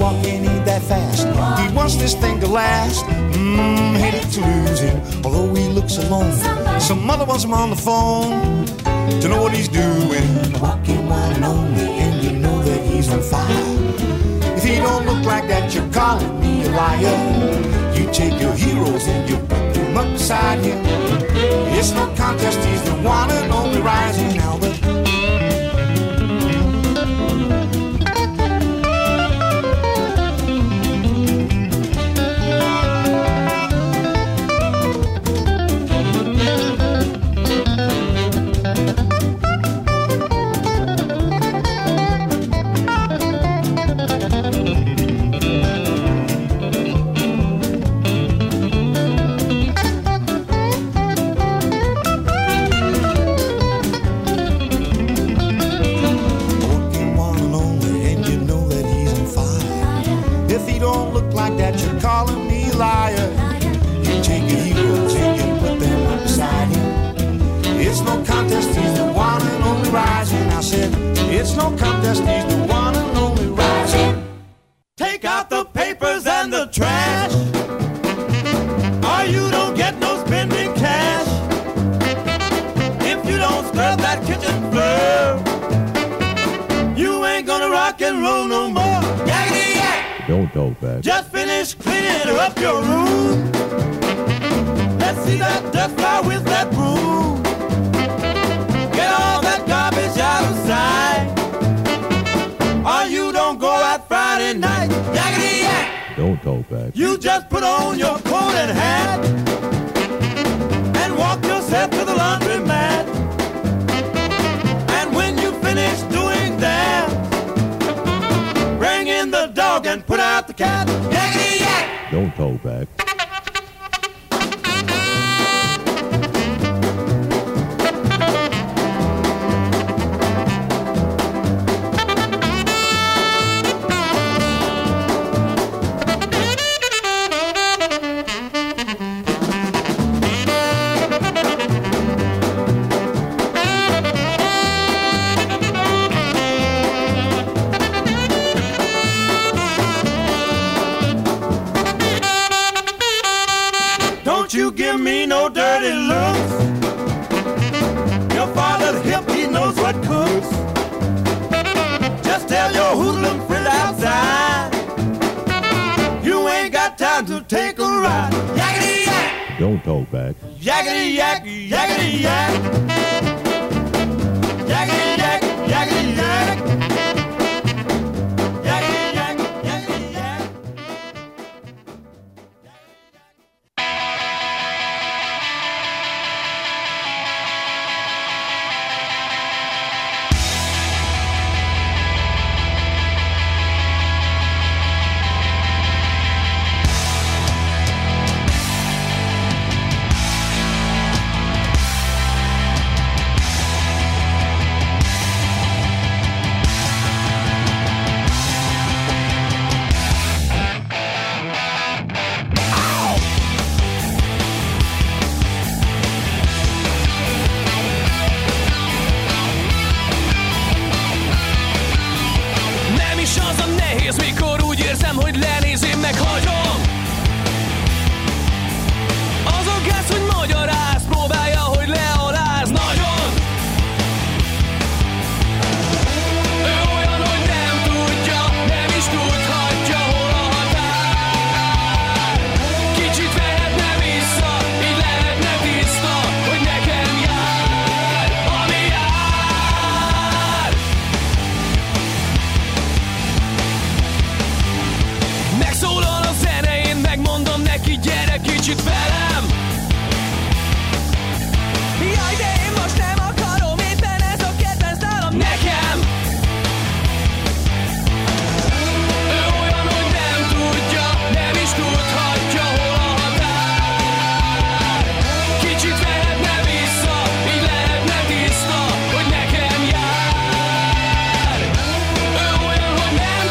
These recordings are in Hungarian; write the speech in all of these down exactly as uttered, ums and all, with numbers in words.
walking ain't that fast. He wants this thing to last. Mmm, hate to lose him, although he looks alone. Some mother wants him on the phone to know what he's doing. Walking one and only, and you know that he's on fire. If he don't look like that, you're calling me a liar. You take your heroes and you put them up beside him. It's no contest, he's the one and only rising Albert. It's no contest, he's the one and only rising. Take out the papers and the trash, or you don't get no spending cash. If you don't scrub that kitchen floor, you ain't gonna rock and roll no more. Yakety yak! Don't talk back. Just finish cleaning up your room. Let's see that dust fly with that broom. Get all that garbage out of sight, or you don't go out Friday night. Yakety yak! Don't talk back. You just put on your coat and hat and walk yourself to the laundromat. And when you finish doing that, bring in the dog and put out the cat. Yakety yak! Don't talk back. You give me no dirty looks. Your father's hip, he knows what cooks. Just tell your hoodlum friend outside you ain't got time to take a ride. Yakety yak! Don't talk back. Yakety yak, yakety yak. Yakety yak, yakety yak. Yakety yak, yakety yak.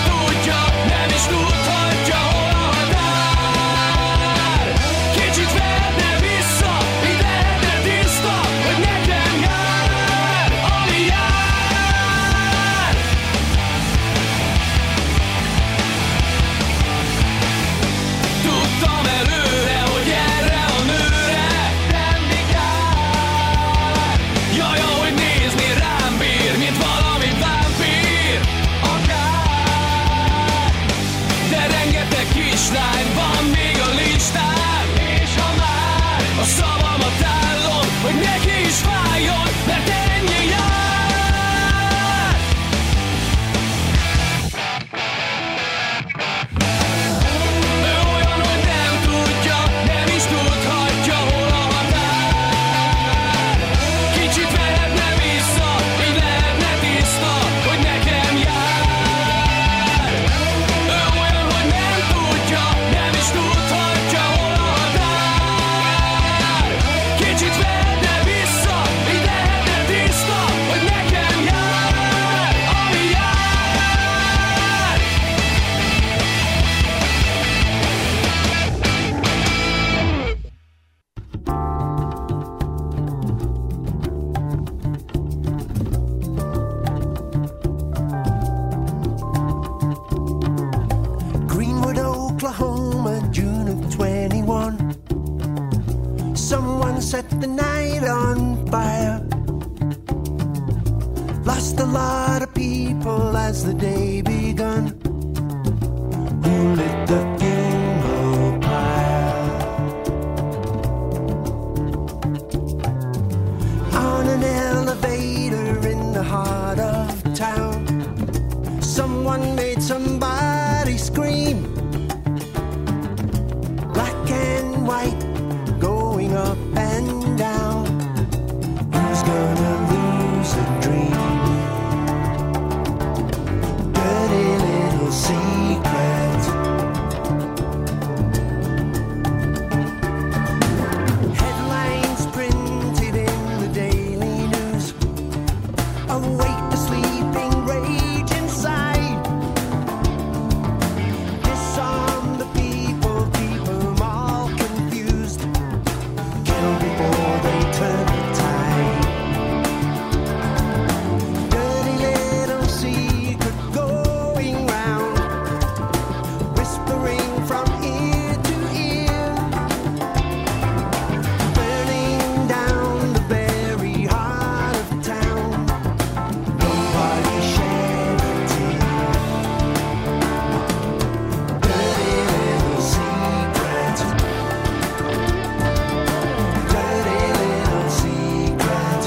Kicsit fel kislány van még a listán. És ha már a szavamat állom, hogy neki is váljon, mert ennyi jár. Set the night on fire. Lost a lot of people as the day begun. Who lit the funeral pyre? On an elevator in the heart of town, someone made somebody scream. Black and white going up and down. Who's gonna lose a dream? Dirty little secret. Headlines printed in the daily news. Awake the sleeping rage inside. Disarm the people, keep them all confused. Before they turn the tide. Dirty little secret going round, whispering from ear to ear, burning down the very heart of town. Nobody shed a tear. Dirty little secret. Dirty little secret.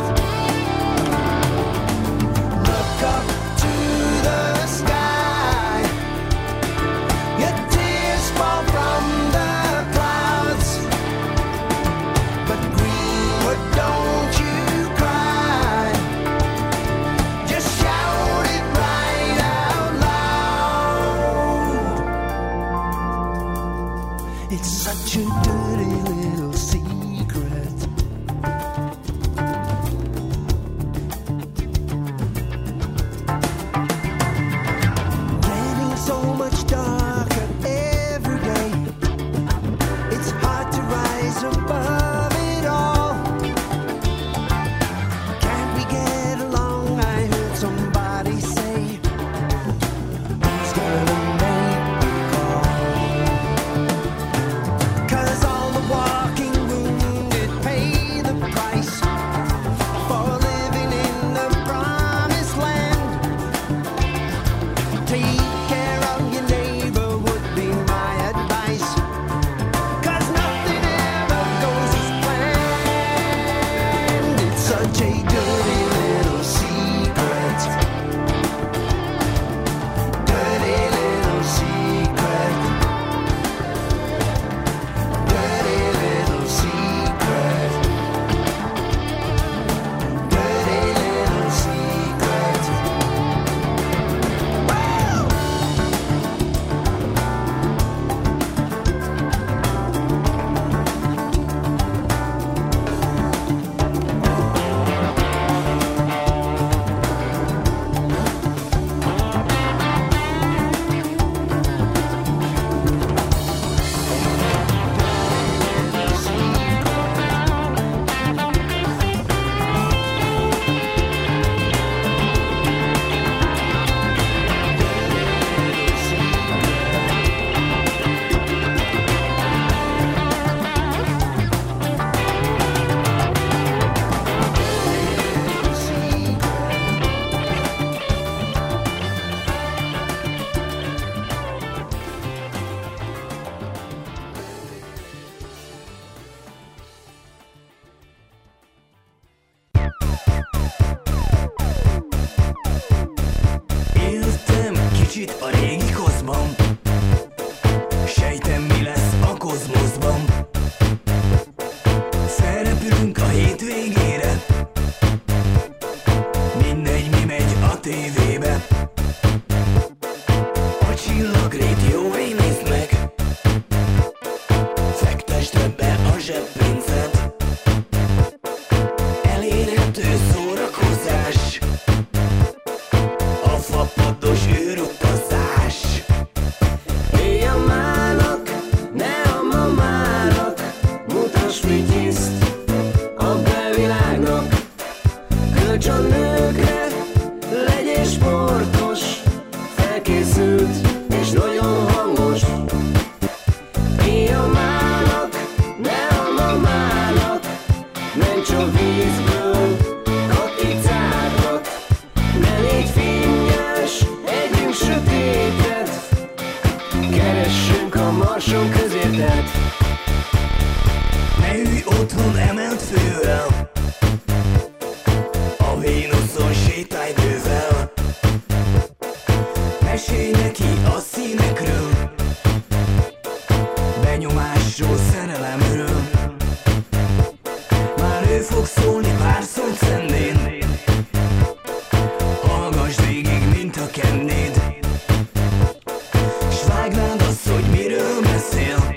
Look up to the sky. Your tears fall from the clouds. But Greenwood, don't you cry. Just shout it right out loud. It's such a dirty little secret. Getting so much darker every day. It's hard to rise above it all. Can't we get along? I heard somebody say. Who's gonna make the call? 'Cause all the walking wounded kicsit a régi koszban. Sejtem, mi lesz a kozmoszban. Felrepülünk a hétvégére. Mindegy, mi megy a tévébe. A csillagrét jó, én nézd meg. Fektesd be a zseppénzed. Elérhető szórakozás. A fapados űrutazás. Éjjel mának, ne a mamának. Mutasd figyiszt a belvilágnak. Kölcs a nőkre, legyél sportos. Felkészült és nagyon hangos. Éjjel mának, ne a mamának. Ments a vízből, katicákat. Ne légy finnyes, együnk sötétet. Keressünk a marson közértet. Ne ülj otthon emelt fővel. A Vénuszon sétálj bővel. Mesélj neki a színekről. Benyomásról, szerelemről. Már ő fog szólni pár szót szendén. Hallgass végig, mint a kennéd. S vágd rád azt, hogy miről beszél.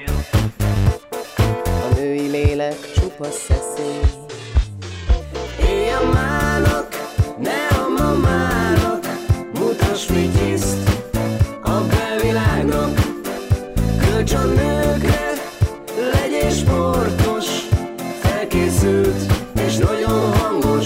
A női lélek csupa szeszély. Éjjel mának, ne a mamának. Mutasd figyiszt a belvilágnak. Kölcs a nőkre, legyél sportos. Felkészült és nagyon hangos.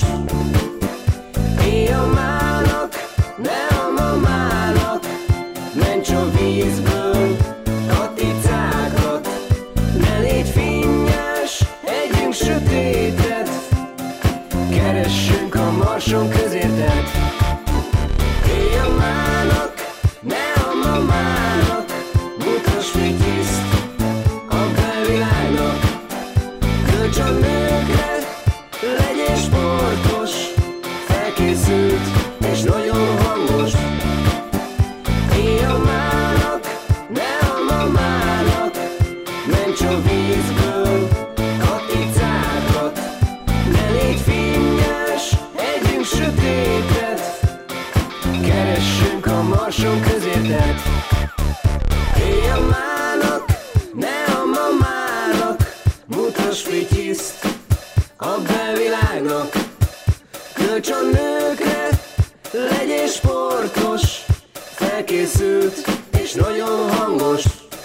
Éjjel mának, ne a mamának. Ments a vízből, katicákat. Ne légy finnyes, együnk sötétet. Keressünk a marson közértet. Éjjel mának, ne a mamának. Mutasd figyiszt a belvilágnak. Kölcs a nőkre, legyél sportos. Felkészült és nagyon hangos. Éjjel mának, ne a mamának. Ments a vízből, katicákat. Ne légy finnyes, együnk sötétet. Keressünk a marson közértet. Éjjel mának, ne a mamának. Mutasd figyiszt a belvilágnak. Kölcs a nőkre, legyél sportos. Felkészült és nagyon hangos.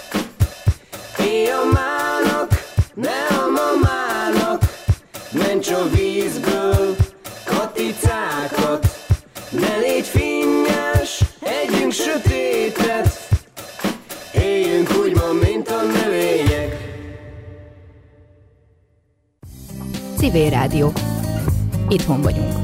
Éjjel mának, ne a mamának. Ments a vízből, katicákat. Ne légy finnyes, együnk sötétet. Éljünk úgy ma, mint a növények. Civil Rádió. Itthon vagyunk.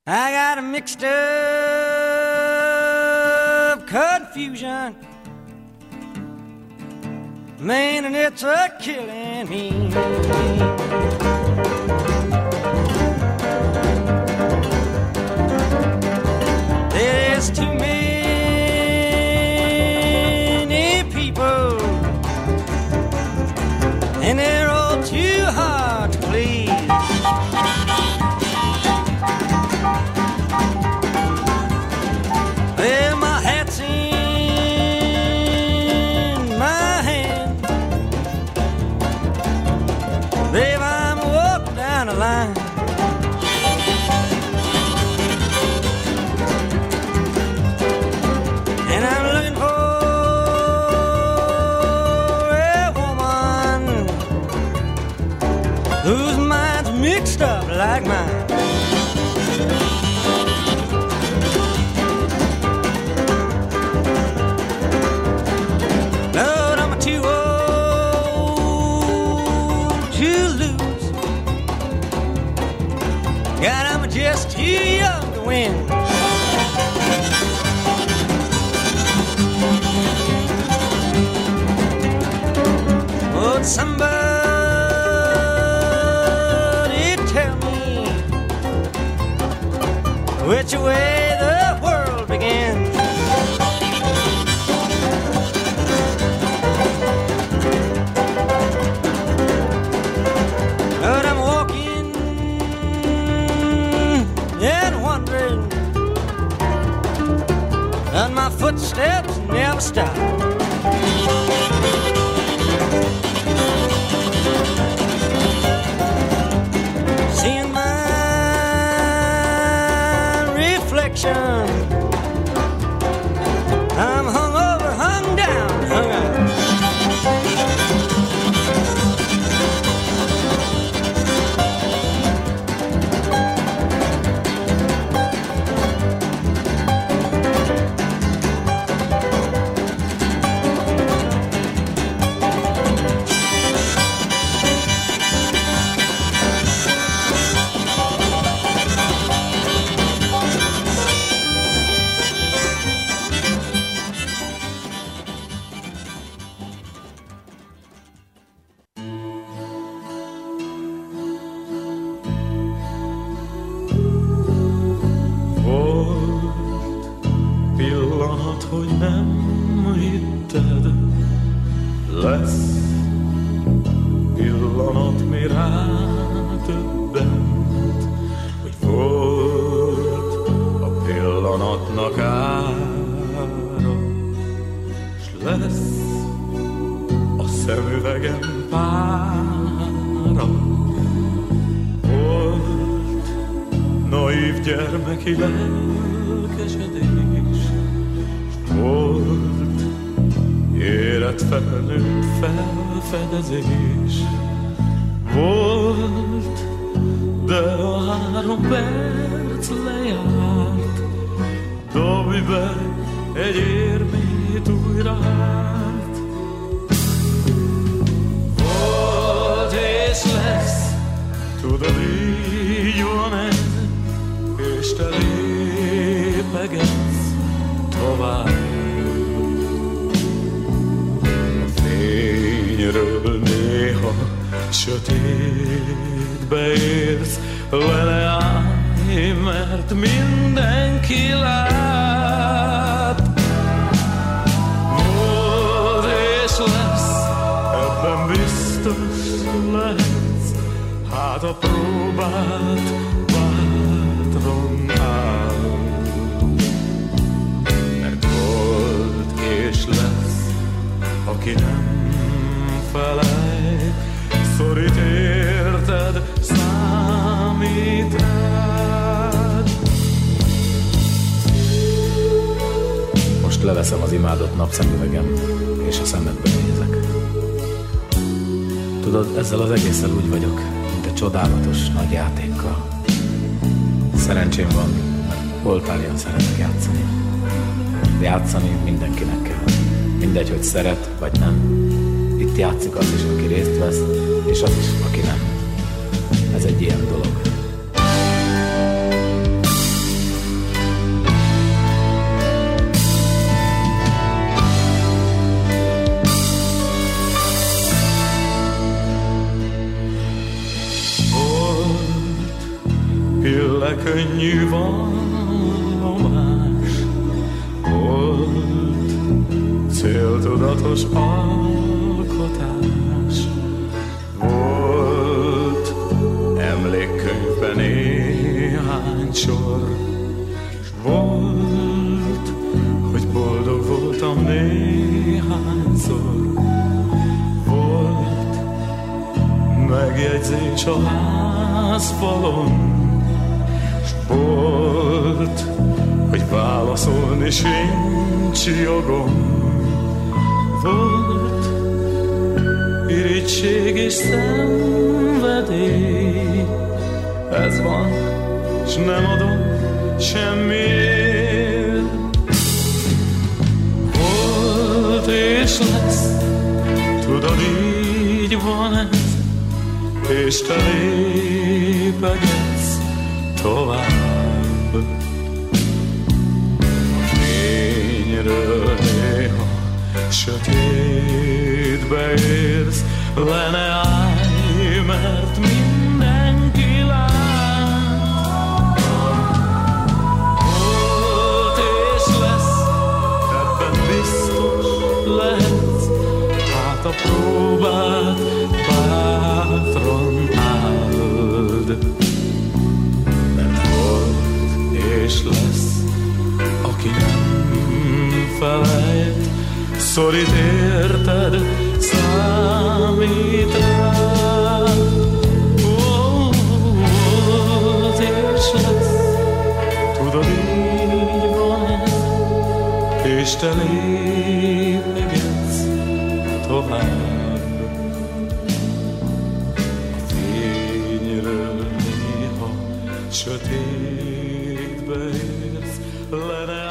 I got a mixed up confusion, man, and it's a killing me. There's too many people, and they're all too hard to please. Well, my hat's in my hand, babe, I'm walking down the line. And I'm looking for a woman whose mind's mixed up like mine. Lord, I'm too old to lose. God, I'm just too young to win. Would somebody tell me which way the world begins? But I'm walking and wondering, and my footsteps never stop. Seeing my reflection, I'm hung over, hung down, hung out. Gyermeki lelkesedés, volt érett felnőtt felfedezés, volt, de a három perc lejárt, dobj be egy érmét újra hát. Volt és lesz, tudod, így van ez, és te lépegetsz tovább. A fényről néha sötétbe érsz, vele állj, mert mindenki lát. Volt és lesz, ebben biztos lehetsz, hát a próbát áll. Mert volt és lesz, aki nem felejt, szorít érted, számít rád. Most leveszem az imádott napszemüvegem, és a szemedbe nézek. Tudod, ezzel az egésszel úgy vagyok, mint egy csodálatos nagy játékkal. Szerencsém van, mert voltál ilyen szeretek játszani. Játszani mindenkinek kell. Mindegy, hogy szeret vagy nem. Itt játszik az is, aki részt vesz, és az is, aki nem. Ez egy ilyen dolog. lekönnyű vallomás volt, céltudatos alkotás volt, emlékkönyvben néhány sor, s volt, hogy boldog voltam néhányszor, volt megjegyzés a házfalon, s volt, hogy válaszolni sincs jogom, volt irigység és szenvedély, ez van, s nem adom semmiért. Volt és lesz, tudod, így van ez, és te lépegetsz tovább. A fényről néha sötétbe érsz, le ne állj, mert mindenki lát. Volt és lesz, ebben biztos lehetsz, hát a próbát bátran áld. Mert volt és lesz, aki nem felejt, szorít érted, számít rád. Volt és lesz, tudod, így van ez, és te lépegetsz tovább. A fényről néha sötétbe érsz, le ne